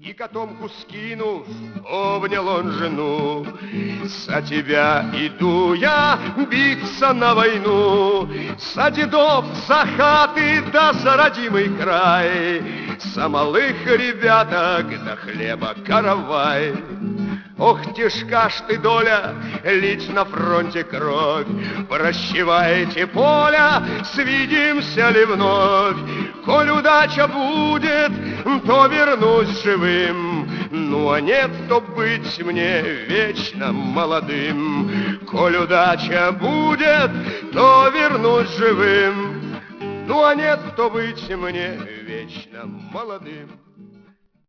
И котомку скинув, обнял он жену. За тебя иду я биться на войну, за дедов, за хаты, да за родимый край, за малых ребяток, да хлеба каравай. Ох, тяжка ж ты доля, лить на фронте кровь. Прощевайте, поля, свидимся ли вновь? Коль удача будет, то вернусь живым. Ну а нет, то быть мне вечно молодым. Коль удача будет, то вернусь живым. Ну а нет, то быть мне вечно молодым.